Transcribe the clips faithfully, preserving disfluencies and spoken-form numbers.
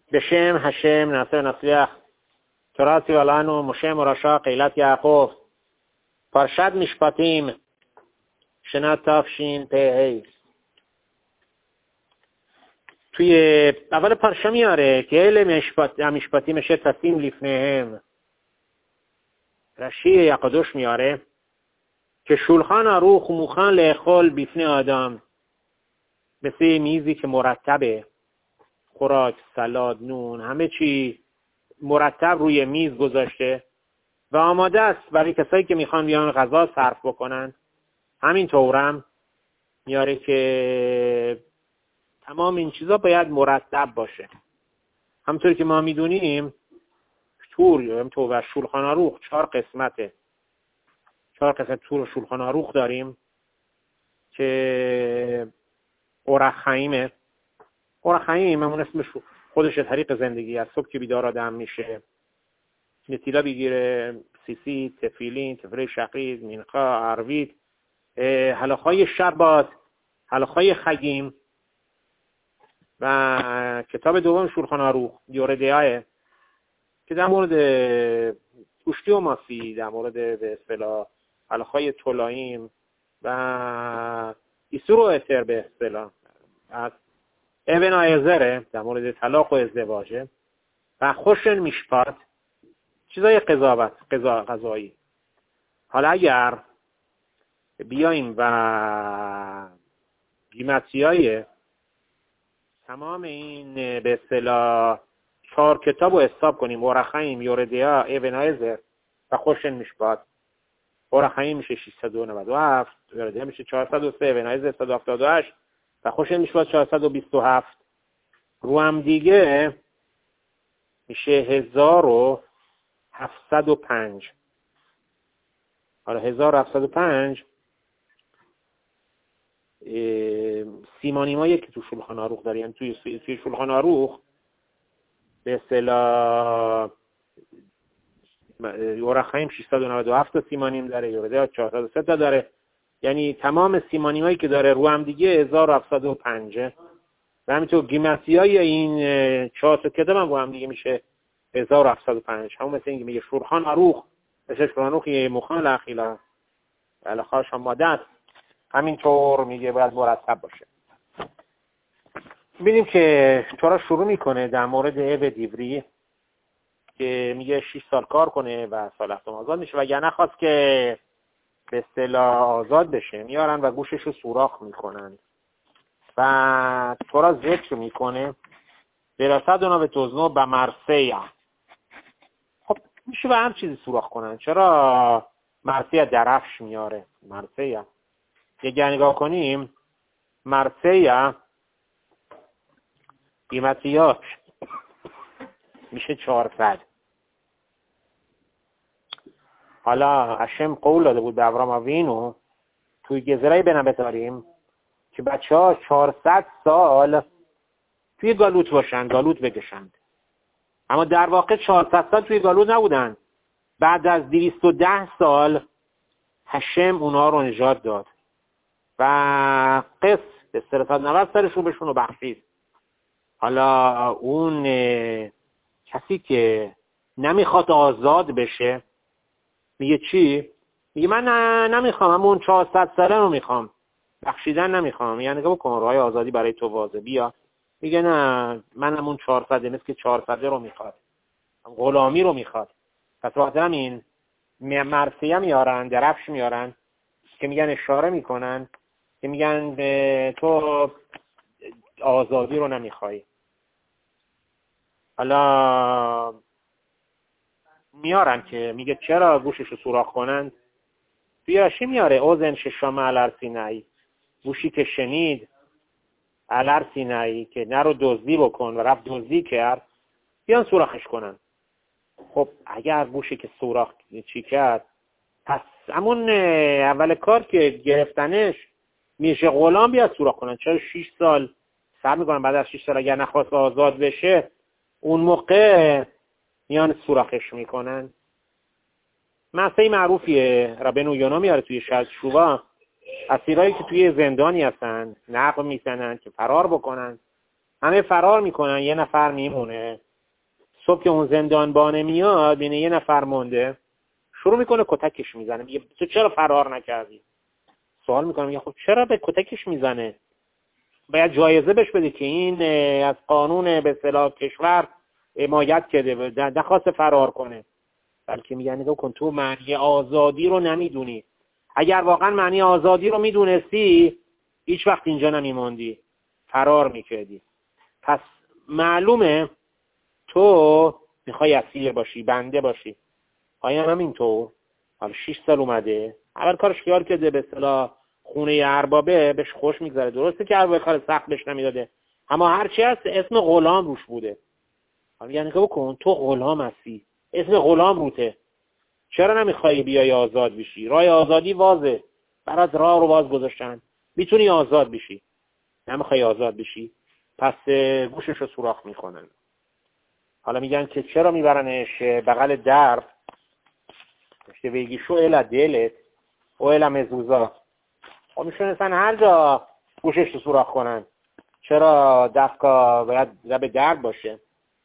בשם השם נעשה ונצליח. תורה ציווה לנו משה מורשה קהילת יעקב. פרשת משפטים, שנת תשפ"ה. توی اول پرشه میاره که اله משפט המשפטים שטסים לפניהם. رشی הקדוש میاره که שולחן ערוך מוכן לאכול בפני آدم. مثل میزی که مرتبه، خوراک، سالاد، نون، همه چی مرتب روی میز گذاشته و آماده است برای کسایی که میخوان بیان غذا صرف بکنن. همین طورم میاره که تمام این چیزا باید مرتب باشه. همونطوری که ما میدونیم تور همطور و شولخان عروخ چهار قسمته. چهار قسمت تور شولخان عروخ داریم که اورخ خیمه. اورخ خیم همون اسمش خودش طریق زندگی از صبح که بیدار آدم میشه نتیلا بگیره، سیسی، تفیلین، تفیله شقیق، مینخا، عروید، حلاخای شبات، حلاخای خگیم. و کتاب دوم شولخان عروخ یوردیاه که در مورد پوشتی و ماسی، در مورد به اصطلاح حلاخای طولاییم و ایسور و اتر به اصطلاح از ابن آیزره در مورد طلاق و ازدواجه و خوشن میشپات چیزای قضاوت قضا قضایی. حالا اگر بیایم و قیمتیای تمام این به اصطلاح چهار کتاب رو حساب کنیم، اورخیم، یوردیا، ابن آیزر و خوشن میشپات، اورخیم میشه ششصد و نود و هفت، یوردیا میشه چهارصد و سه، ابن آیزر صد و هفتاد و هشت و خوشن میشپات چهارصد و بیست و هفت. رو هم دیگه میشه هزار و هفتصد و پنج. حالا هزار و هفتصد و پنج سیمانیمایی که تو شولخان عروخ داره، یعنی توی توی شولخان عروخ به اصطلاح اورخیم ششصد و نود و هفت سیمانیم داره، یورده چهارصد و سه تا داره، یعنی تمام سیمانیمایی که داره رو هم دیگه هزار و هفتصد و پنج. و همینطور قیمتیای این چهار تا کتاب هم با هم دیگه میشه هزار و هفتصد و پنج. همون مثل اینکه میگه شولخان عروخ مثل شولخان عروخ یه مخان لخیلا الخاش هم مادت همینطور میگه باید مرتب باشه. ببینیم که تورا شروع میکنه در مورد عو دیوری که میگه شش سال کار کنه و سال هفتم آزاد میشه و اگر نخواست که به اصطلاح آزاد بشه میارن و گوشش رو سوراخ میکنن و تورا ذکر میکنه درصد اونا به توزنو به مرسیه. خب میشه به هم چیزی سوراخ کنن، چرا مرسیه درفش میاره؟ مرسیه یه نگاه کنیم، مرسیه قیمتیاش میشه چهارصد. حالا هشم قول داده بود به ابراهیم اوینو توی گزرهی بنبتاریم که بچه ها چهارصد سال توی گالوت باشن، گالوت بکشند. اما در واقع چهارصد سال توی گالوت نبودن. بعد از دویست و ده سال هشم اونا رو نجات داد و قص به سرصد نود سرشون بهشون رو بخشید. حالا اون کسی که نمیخواد آزاد بشه میگه چی؟ میگه من نمیخوام، همون چهارصد ساله رو میخوام، بخشیدن نمیخوام. یعنی نگاه بکن راه آزادی برای تو واضحه، بیا. میگه نه من همون چهارصد مثل که چهارصد رو میخواد، غلامی رو میخواد. پس وقتی همین مرسیه میارن، درفش میارن که میگن اشاره میکنن که میگن تو آزادی رو نمیخوای. حالا میارن که میگه چرا گوشش رو سوراخ کنن؟ بیاشی میاره اوزن ششام علر سینایی، گوشی که شنید علر سینایی که نرو دزدی بکن و رفت دزدی کرد، بیان سوراخش کنن. خب اگر گوشی که سوراخ چی کرد، پس همون اول کار که گرفتنش میشه غلام بیاد سوراخ کنن. چرا شش سال سر میکنن؟ بعد از شش سال اگر نخواست آزاد بشه اون موقع میان سوراخش میکنن. مسئله معروفیه ربنو یونا میاره توی شرط شوبا، اسیرایی که توی زندانی هستن نقب میزنن که فرار بکنن همه فرار میکنن، یه نفر میمونه. صبح که اون زندانبانه میاد بینه یه نفر مونده، شروع میکنه کتکش میزنه. میگه تو چرا فرار نکردی؟ سوال میکنه، میگه خب چرا به کتکش میزنه؟ باید جایزه بهش بده که این از قانون به اصطلاح کشور حمایت کرده، نخواست فرار کنه. بلکه میگه نگاه کن، تو معنی آزادی رو نمیدونی. اگر واقعا معنی آزادی رو میدونستی هیچ وقت اینجا نمیموندی، فرار میکردی. پس معلومه تو میخوای اسیر باشی، بنده باشی. آیا هم همینطور؟ حالا شش سال اومده، اول کارش خیال کرده به اصطلاح خونه اربابه بهش خوش میگذره. درسته که ارباب کار سخت بهش نمیداده، اما هرچی هست اسم غلام روش بوده. حالا یعنی که بکن تو غلام هستی، اسم غلام روته، چرا نمیخوای بیای آزاد بشی؟ راه آزادی وازه، برات راه رو باز گذاشتن، میتونی آزاد بشی. نمیخوای آزاد بشی، پس گوشش رو سوراخ میکنن. حالا میگن که چرا میبرنش بغل در، که بگی شو الا دلت او الا مزوزا. خب میشونستن هر جا گوشش رو سوراخ کنن، چرا دستگاه باید لب در باشه؟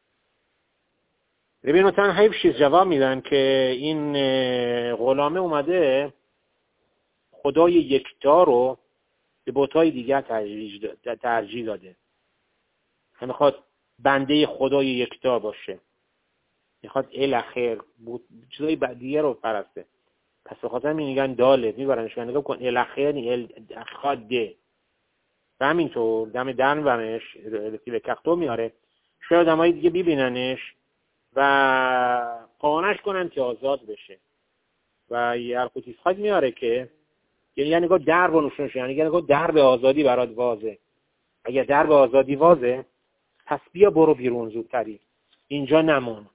ببین مثلا حیفشیز جواب میدن که این غلامه اومده خدای یکتا رو به بتای دیگر ترجیح داده. میخواد بنده خدای یکتا باشه، میخواد الاخر بود چیزای دیگه رو پرسته. پس به خاطر همین میگن داله، میبرنش نگاه کن الاخر الاخاده و همینطور دم در میبرنش به کختو میاره. شاید آدمای دیگه ببیننش و قانعش کنن که آزاد بشه. و یه القوتیس خاک میاره که یعنی نگاه در رو نشونش، یعنی نگاه در به آزادی برات وازه. اگر در به آزادی وازه پس بیا برو بیرون زودتری، اینجا نمون.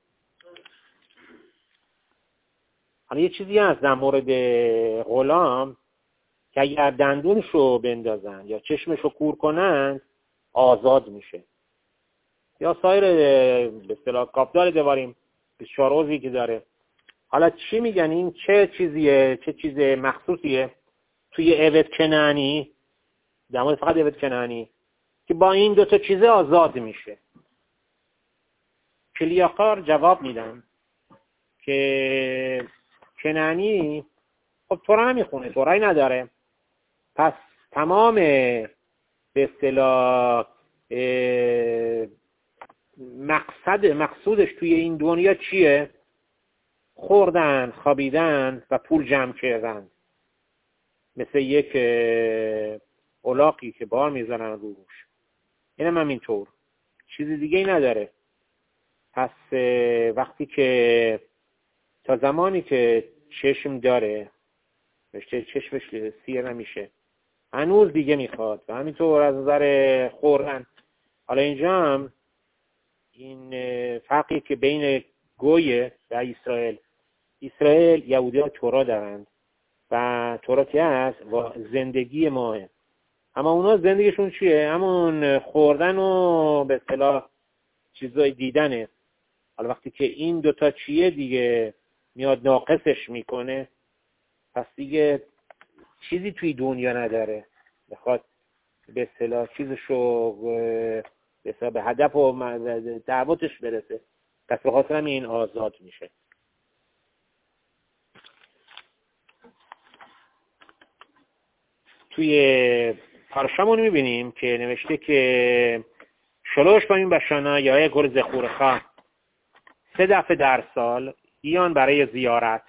حالا یه چیزی هست در مورد غلام که اگر دندونشو بندازن یا چشمشو کور کنن آزاد میشه. یا سایر به اصطلاح کاپدار دواریم بیست و چهار عضوی که داره. حالا چی میگن این چه چیزیه، چه چیز مخصوصیه توی عبد کنعانی، در مورد فقط عبد کنعانی، که با این دو تا چیزه آزاد میشه؟ کلیاقار جواب میدن که کنعانی خب تورا نمیخونه، تورایی نداره، پس تمام به اصطلاح مقصد مقصودش توی این دنیا چیه؟ خوردن، خوابیدن و پول جمع کردن، مثل یک الاغی که بار میزنن روش. اینم هم اینطور، چیزی دیگه ای نداره. پس وقتی که تا زمانی که چشم داره رشته چشمش سیر نمیشه، هنوز دیگه میخواد. و همینطور از نظر خوردن. حالا اینجا هم این فرقی که بین گویه و اسرائیل، اسرائیل یهودی ها تورا دارند و تورا که هست و زندگی ماه، اما اونا زندگیشون چیه؟ همون خوردن و به اصطلاح چیزای دیدنه. حالا وقتی که این دوتا چیه دیگه میاد ناقصش میکنه، پس دیگه چیزی توی دنیا نداره، بخواد به اصطلاح چیزشو به اصطلاح به هدف و دعوتش برسه. پس به خاطر همین آزاد میشه. توی پارشامون میبینیم که نوشته که شلوش با این بشانه یا گل زخورخا سه دفعه در سال ایان برای زیارت.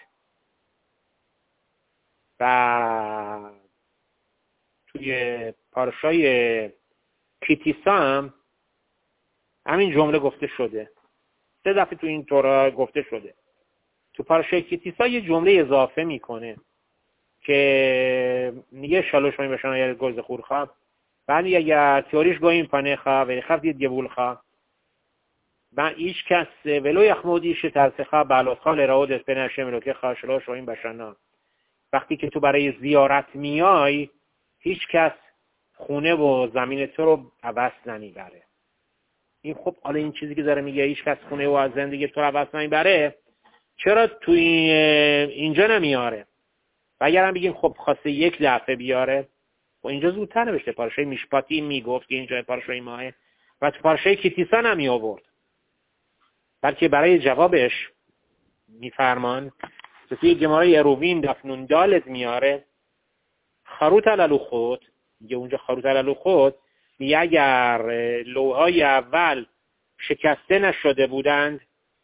و توی پارشای کیتیسا هم همین جمله گفته شده، سه دفعه تو این تورا گفته شده. تو پارشای کیتیسا یه جمله اضافه میکنه که میگه شالوش بایم بشن یا گل خورخا ولی اگر تیوریش گویم پانخا و خفت دید گبولخا و ایش کس ولو یخمودیش ترسخا بلوسخا لراود اسپن هشم لوکه خا شالوش بایم بشن. وقتی که تو برای زیارت میای هیچ کس خونه و زمین تو رو عوض نمیبره. این خب حالا این چیزی که داره میگه هیچ کس خونه و زندگی تو رو عوض نمیبره، چرا توی اینجا نمیاره؟ و اگر هم بگیم خب خواسته یک دفعه بیاره، و اینجا زودتر نوشته پارشای میشپاتی میگفت که اینجا پارشای ماه، و تو پارشای کیتیسا نمی آورد، بلکه برای جوابش میفرمان توی گمارای اروین دفنون دالت میاره خروط علالو خود، میگه اونجا خروط علالو خود میگه اگر لوحای اول شکسته نشده بودند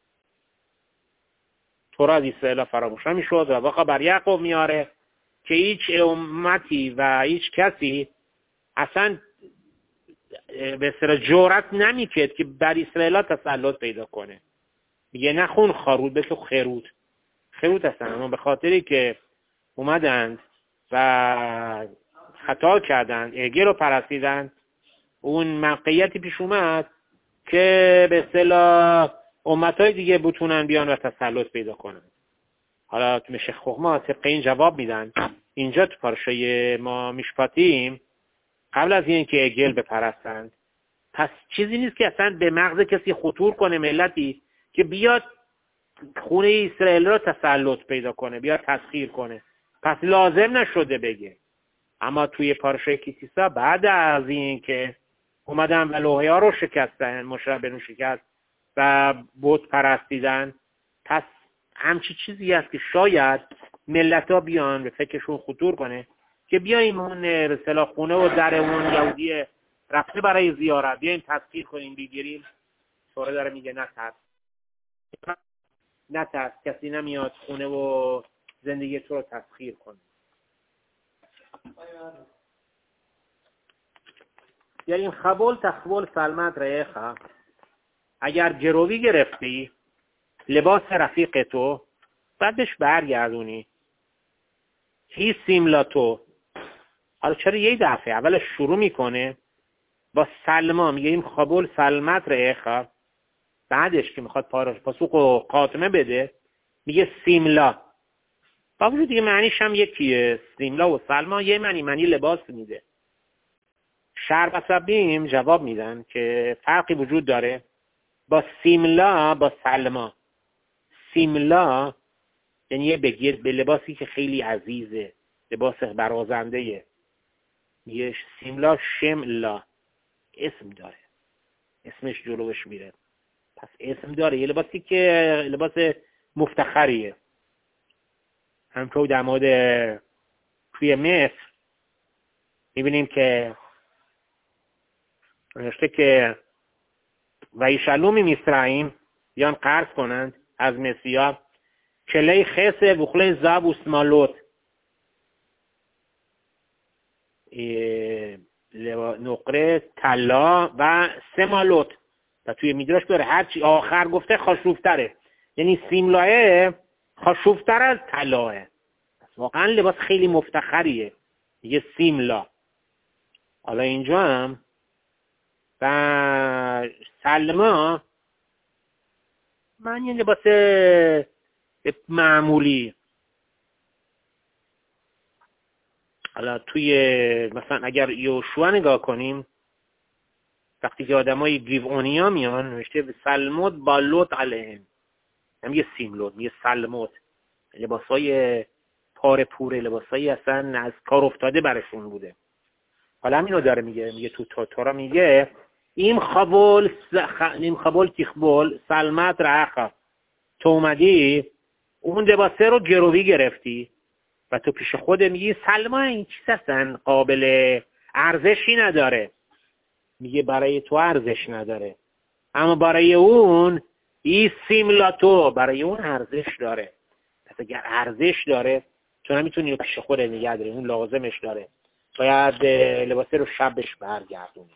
تورات اسرائیل فراموش نمیشد. و واقعا بر یعقوب میاره که هیچ امتی و هیچ کسی اصلا به اصطلاح جرأت نمیکرد که بر اسرائیل تسلط پیدا کنه. میگه نخون خروط بلکه خروط خروط هستن، اما به خاطری که اومدند و خطا کردند، اگه رو پرستیدند، اون موقعیتی پیش اومد که به اصطلاح امتهای دیگه بتونن بیان و تسلط پیدا کنن. حالا تو مشیخ خخما طبق این جواب میدن. اینجا تو پارشای ما میشپاتیم قبل از این که اگل بپرستند، پس چیزی نیست که اصلا به مغز کسی خطور کنه ملتی که بیاد خونه اسرائیل را تسلط پیدا کنه، بیاد تسخیر کنه، پس لازم نشده بگه. اما توی پارشای کیتیسا بعد از این که اومدن و لوحه ها رو شکستن، مشرب بنو شکست و بت پرستیدن، پس همچی چیزی هست که شاید ملت ها بیان به فکرشون خطور کنه که بیاییم اون به اصطلاح خونه و در اون یهودی رفته برای زیارت بیاییم تسخیر کنیم بگیریم. سوره داره میگه نه ترس، نه ترس، کسی نمیاد خونه و زندگی تو رو تسخیر کنه. یعنی این خبول تخبول سلمت ریخه، اگر گروی گرفتی لباس رفیق تو بعدش برگردونی هی سیملاتو. حالا چرا یه دفعه اولش شروع میکنه با سلما، میگه این خبول سلمت ریخه، بعدش که میخواد پاسخ و خاتمه بده میگه سیملا. با وجود دیگه معنیش هم یکیه، سیملا و سلما یه معنی معنی لباس میده. شرق عصبیم جواب میدن که فرقی وجود داره با سیملا با سلما. سیملا یعنی یه بگید به لباسی که خیلی عزیزه، لباس برازنده. میگه سیملا شملا، اسم داره، اسمش جلوش میره، پس اسم داره، یه لباسی که لباس مفتخریه. همطور در مورد توی مصر میبینیم که نوشته که و یشلومی میسرائیم بیان قرض کنند از مسیحا کلی خسه بخله زب و سمالوت، نقره طلا و سمالوت. و توی میدراش بره هرچی آخر گفته خاشوفتره، یعنی سیملاه خاشوفتر از طلاه. واقعا لباس خیلی مفتخریه، یه سیملا. حالا اینجا هم و سلما من یه لباس معمولی. حالا توی مثلا اگر یوشوا نگاه کنیم، وقتی که آدمای گیوونیا میان نوشته به سلموت بالوت علیهم، نمیگه سیملوت، میگه سلموت، لباسای پاره پوره، لباسایی اصلا از کار افتاده برشون بوده. حالا همینو داره میگه، میگه تو تو تورا میگه این خبول سخ... این خبول تیخبول سلمت رعخا، تو اومدی اون لباسه رو گروی گرفتی و تو پیش خود میگی سلما این چیز اصلا قابل ارزشی نداره. میگه برای تو ارزش نداره، اما برای اون این سیملاتو، برای اون ارزش داره. پس اگر ارزش داره تو نمیتونی پیش خود نگه داری، اون لازمش داره، باید لباسه رو شبش برگردونی.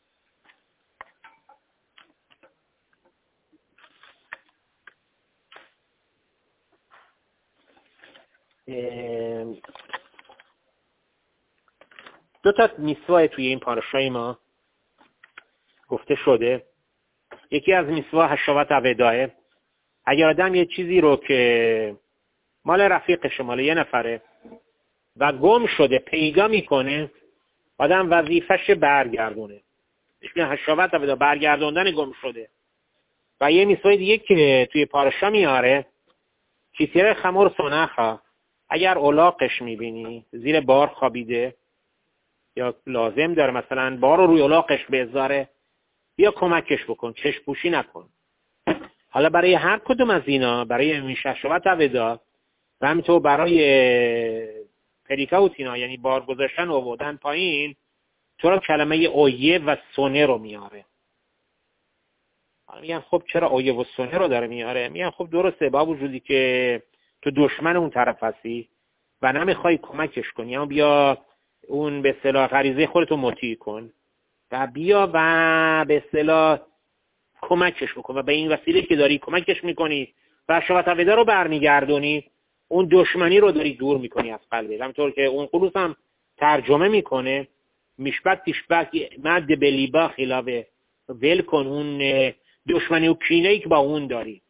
دو تا میسوا توی این پاراشای ما گفته شده. یکی از میسوا هشاوت وداه، اگر آدم یه چیزی رو که مال رفیقش، مال یه نفره و گم شده پیدا میکنه، آدم وظیفش برگردونه. میگه هشاوت وداه، برگردوندن گم شده. و یه میسوای دیگه که توی پاراشا میاره کیسیر خمور سنخا، اگر الاغش میبینی زیر بار خوابیده یا لازم داره مثلا بار رو روی الاغش بذاره بیا کمکش بکن، چشم پوشی نکن. حالا برای هر کدوم از اینا، برای میشش و تودا و همینطور برای پریکا و تینا، یعنی بار گذاشتن و آوردن پایین، تو را کلمه اویه و سونه رو میاره. حالا میگن خب چرا اویه و سونه رو داره میاره؟ میگن خب درسته، با وجودی که تو دشمن اون طرف هستی و نمیخوای کمکش کنی، اما بیا اون به اصطلاح غریزه خودتو مطیع کن و بیا و به اصطلاح کمکش بکن و به این وسیله که داری کمکش میکنی و شما تویده رو برمیگردونی، اون دشمنی رو داری دور میکنی از قلبت. همطور که اون خلوص هم ترجمه میکنه، میشبت تشبت مد بلیبا خلاوه، ول کن اون دشمنی و کینه‌ای که با اون داری.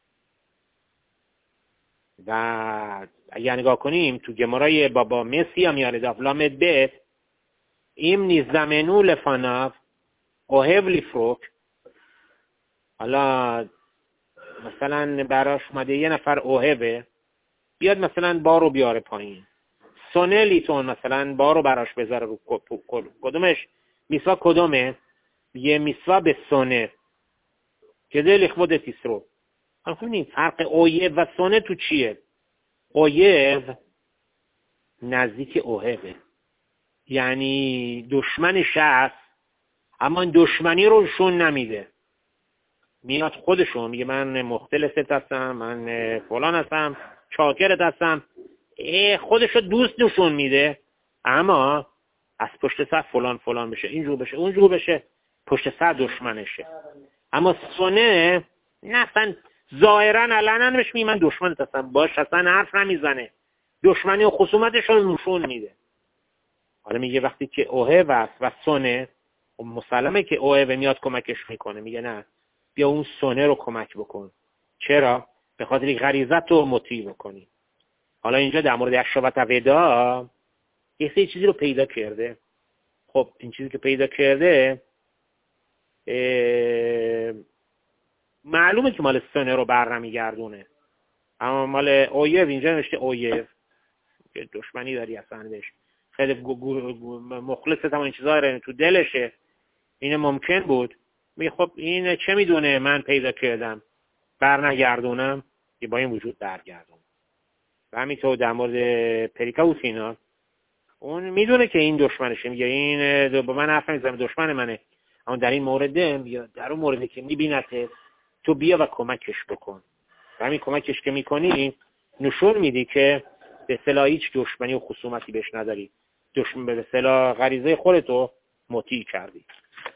و اگر نگاه کنیم تو گمارای بابا مسی هم یاره دافلامت بیت ایم نیزدمنو لفناف اوهب لیفروک. حالا مثلا براش اومده یه نفر اوهبه، بیاد مثلا بارو بیاره پایین، سونه لیتون مثلا بارو براش بذاره رو کدومش میسوا کدومه؟ یه میسوا به سونه که دل خود تیسرو. حالا ببینید فرق اویب و سونه تو چیه؟ اویب نزدیک اوهبه، یعنی دشمن شخص اما دشمنی رو شون نمیده، میاد خودشون میگه من مختلفت هستم، من فلان هستم، چاکرت هستم، خودشو دوست نشون میده، اما از پشت سر فلان فلان بشه، اینجور بشه اونجور بشه، پشت سر دشمنشه. اما سونه نه، اصلا ظاهرا علنا بهش میگه من دشمنت هستم، باش اصلا حرف نمیزنه، دشمنی و خصومتش رو نشون میده. حالا میگه وقتی که اوهب است و سونه، مسلمه که اوهب میاد کمکش میکنه، میگه نه بیا اون سونه رو کمک بکن. چرا؟ به خاطر غریزت رو مطیع بکنی. حالا اینجا در مورد اشرا و تویدا یه سری چیزی رو پیدا کرده. خب این چیزی که پیدا کرده معلومه که مال سونه رو بر نمیگردونه، اما مال اویب اینجا نوشته اویب که دشمنی داری اصلا بهش، خیلی مخلص تمام این چیزا رو تو دلشه، این ممکن بود. می خب این چه میدونه من پیدا کردم بر نگردونم، که با این وجود برگردون. و همینطور در مورد پریکا و تینا، اون میدونه که این دشمنشه، میگه این با من حرف نمیزنه، دشمن منه، اما در این مورد میگه در اون موردی که میبینته تو بیا و کمکش بکن. و همین کمکش که میکنی نشون میدی که به اصطلاح هیچ دشمنی و خصومتی بهش نداری، دشمن به اصطلاح غریزه خودتو مطیع کردی.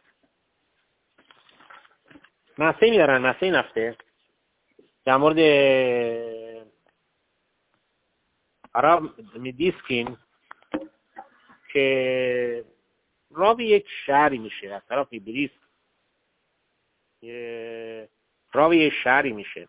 مسئله میدارن، مسئله نفته در مورد عرب میدیسکین که راوی یک شهری میشه از طرف ایبلیس، راوی یک شهری میشه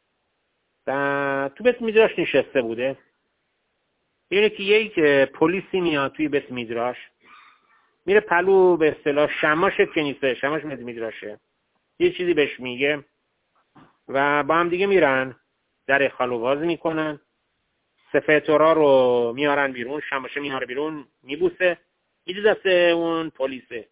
و تو بیت میدراش نشسته بوده. اینه که یک پلیسی میاد توی بیت میدراش، میره پلو به اصطلاح شماش کنیسه، شماش میدراشه، یه چیزی بهش میگه و با هم دیگه میرن در خلو باز میکنن، سفه تورا رو میارن بیرون، شماشه میاره بیرون، میبوسه، میده دست اون پلیسه.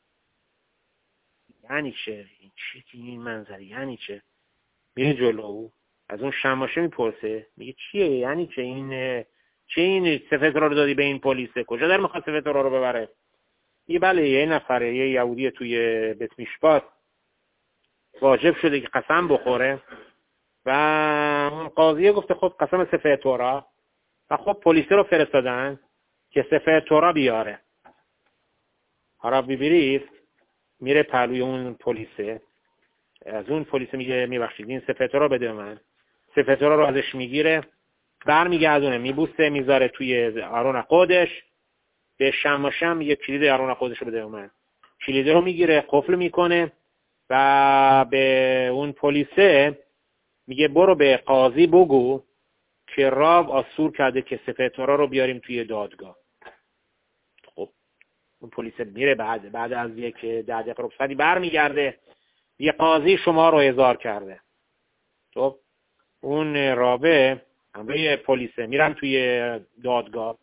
یعنی چه؟ این چی که این منظره یعنی چه؟ میره جلو از اون شماشه میپرسه، میگه چیه؟ یعنی چه این چه این سفه تورا رو دادی به این پلیسه؟ کجا در میخواد سفه تورا رو ببره؟ یه بله یه نفره یه یهودی توی بیت میشپات واجب شده که قسم بخوره و اون قاضیه گفته خب قسم سفه تورا، و خب پلیس رو فرستادن که سفه تورا بیاره. حالا ببینید میره پلوی اون پلیسه، از اون پلیسه میگه میبخشید این سفه تورا بده من، سفه تورا رو ازش میگیره، برمیگردونه، میبوسه، میذاره توی آرون خودش، به شماشم میگه کلید آرون خودش رو بده من، کلید رو میگیره، قفل میکنه و به اون پلیسه میگه برو به قاضی بگو که راب آسور کرده که سفه تورا رو بیاریم توی دادگاه. خب اون پلیس میره، بعد بعد از یک ده دقیقه رخصتی برمیگرده، یه قاضی شما رو احضار کرده. خب اون رابه همراه پلیس میرن توی دادگاه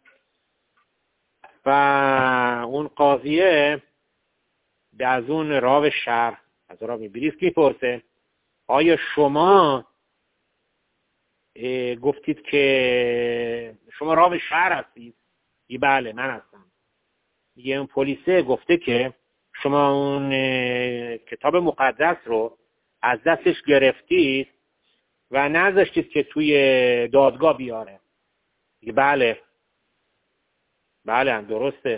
و اون قاضیه از اون راو شهر از را میبریسک میپرسه آیا شما گفتید که شما راو شهر هستید؟ ای بله من هستم. میگه اون پلیسه گفته که شما اون کتاب مقدس رو از دستش گرفتید و نذاشتید که توی دادگاه بیاره. میگه بله بله درسته،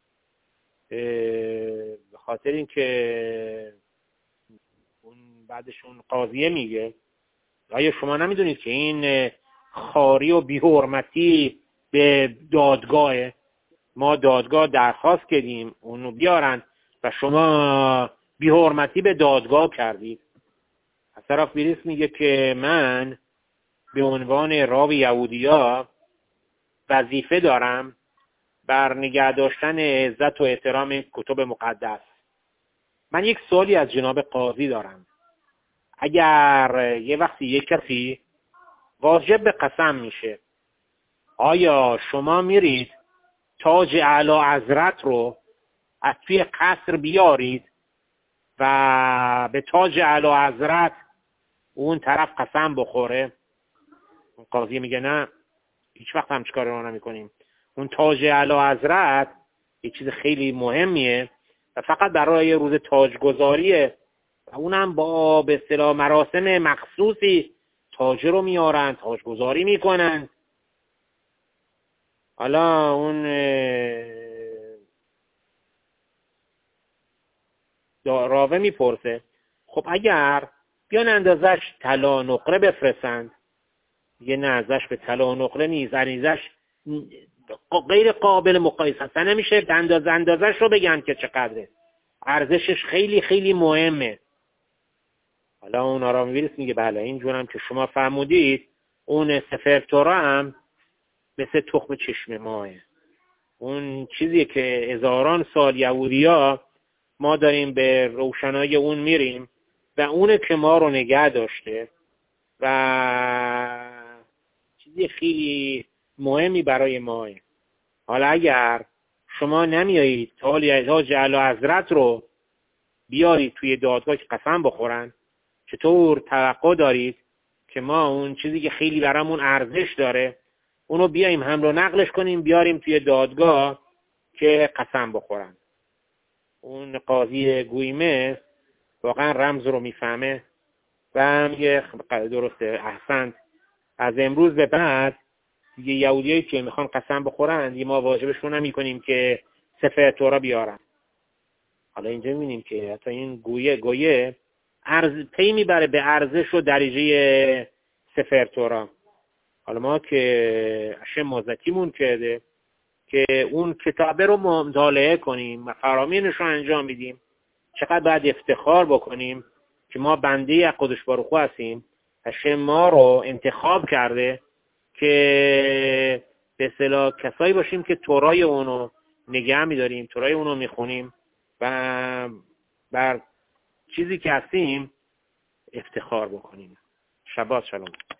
به خاطر اینکه اون بعدش اون قاضیه میگه آیا شما نمیدونید که این خاری و بی‌حرمتی به دادگاه ما دادگاه درخواست کردیم اونو بیارن و شما بی‌حرمتی به دادگاه کردید. از طرف بریسک میگه که من به عنوان راوی یهودیا وظیفه دارم بر نگه داشتن عزت و احترام کتب مقدس. من یک سوالی از جناب قاضی دارم. اگر یه وقتی یک کسی واجب به قسم میشه، آیا شما میرید تاج اعلی حضرت رو از توی قصر بیارید و به تاج اعلی حضرت اون طرف قسم بخوره؟ اون قاضی میگه نه، هیچ وقت هم چیکار رو نمی کنیم. اون تاج اعلی حضرت یه چیز خیلی مهمیه و فقط برای روز تاجگذاریه و اونم با به اصطلاح مراسم مخصوصی تاج رو میارن، تاجگذاری میکنن. حالا اون راوه میپرسه خب اگر بیان اندازش طلا نقره بفرستند، یه نه ازش به طلا نقره نیست، ازش غیر قابل مقایسه اصلا نمیشه انداز اندازش رو بگن که چقدره، ارزشش خیلی خیلی مهمه. حالا اون آرام ویرس میگه بله اینجور هم که شما فرمودید اون سفر تورا هم مثل تخم چشم ماه، اون چیزی که هزاران سال یهودیا ما داریم به روشنایی اون میریم و اونه که ما رو نگه داشته و چیزی خیلی مهمی برای ماه. حالا اگر شما نمیایید تاج اعلی حضرت رو بیارید توی دادگاه که قسم بخورن، چطور توقع دارید که ما اون چیزی که خیلی برامون ارزش داره اونو بیاییم حمل و نقلش کنیم بیاریم توی دادگاه که قسم بخورن؟ اون قاضی گویمه واقعا رمز رو میفهمه و میگه درسته احسنت، از امروز به بعد دیگه یهودیایی که میخوان قسم بخورن دیگه ما واجبشون نمی‌کنیم که سفر تورا بیارن. حالا اینجا می‌بینیم که حتی این گویه گویه ارز پی میبره به ارزش و درجه سفر تورا. حالا ما که اشم مازکیمون کرده که اون کتابه رو مطالعه کنیم و فرامینش رو انجام بدیم، چقدر باید افتخار بکنیم که ما بنده قدش باروخو هستیم. اشم ما رو انتخاب کرده که به اصطلاح کسایی باشیم که تورای اونو نگه می‌داریم، تورای اونو میخونیم و بر چیزی که هستیم افتخار بکنیم. شبات شلوم.